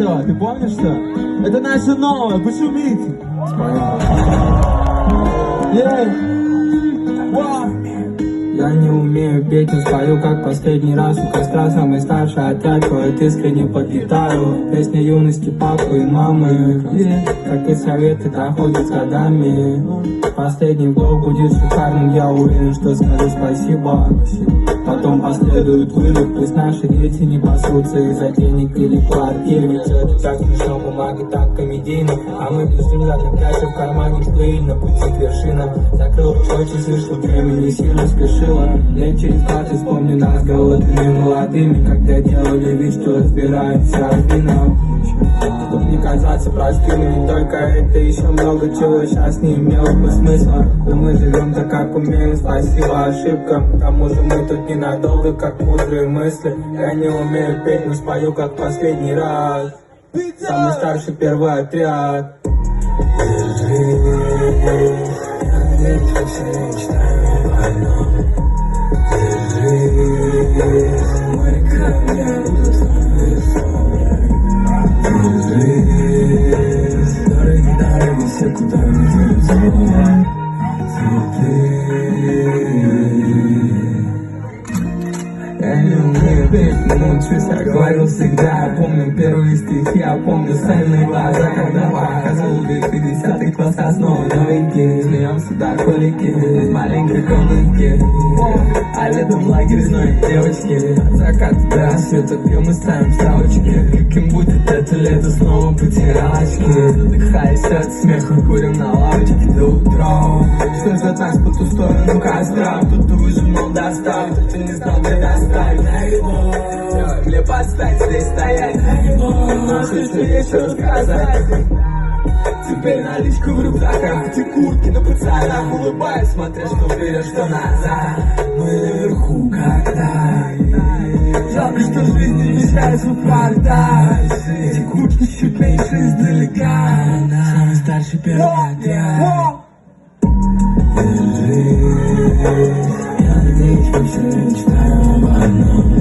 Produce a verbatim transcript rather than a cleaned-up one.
все, ты помнишь что? Это наше новое, пошумите. Yeah. Wow. Я не умею петь, но спою как последний раз. У костра самый старший отряд поет искренне под гитару. Песня юности папы и мамы, как и советы доходят с годами. Последний вдох будет шикарным, я уверен, что скажу спасибо. Потом последует вылет, пусть наши дети не пасутся из-за денег или квартир. Ведь это так смешно, бумаги так комедийно. А мы бежим за кашей в кармане, плыли на пути к вершинам. Закрыл очи, слышал, время не сильно спешило. Лет через двадцать вспомню нас голодными молодыми, когда делали вид, что разбираются альбином. Чтоб не казаться простыми, не только это, еще много чего сейчас не имело бы смысла. Но мы живем так, как умеем, спасибо ошибкам. К тому же мы тут ненадолго, как мудрые мысли. Я не умею петь, но спою как последний раз. Самый старший первый отряд. Дороги, дороги, все куда не цветы. Я не умею петь, но научусь, я говорил всегда. Я помню первые стихи, я помню сальные глаза, когда показывал пятидесятый класс основы новенькие. Смеемся до колики из маленькой комнатки, а летом лагерь знает девочки. От заката до рассвета пьем и ставим ставочки. Каким будет это лето, снова потирачки. Задыхаясь от смеха, курим на лавочке до утра. Что ждет нас по ту сторону костра? Кто-то выжимал достал, кто-то не знал, где достать. Мне подстать здесь стоять, но хочу еще рассказать. Теперь наличка в рюкзаках, эти куртки на пацанах. Улыбаюсь, смотря что вперед, что назад. Мы наверху когда. Жалко, что жизнь не мешает в фортах. Эти куртки чуть меньше издалека. Самый старший первый отряд. Держись, я надеюсь, мы все мечтаем об одном.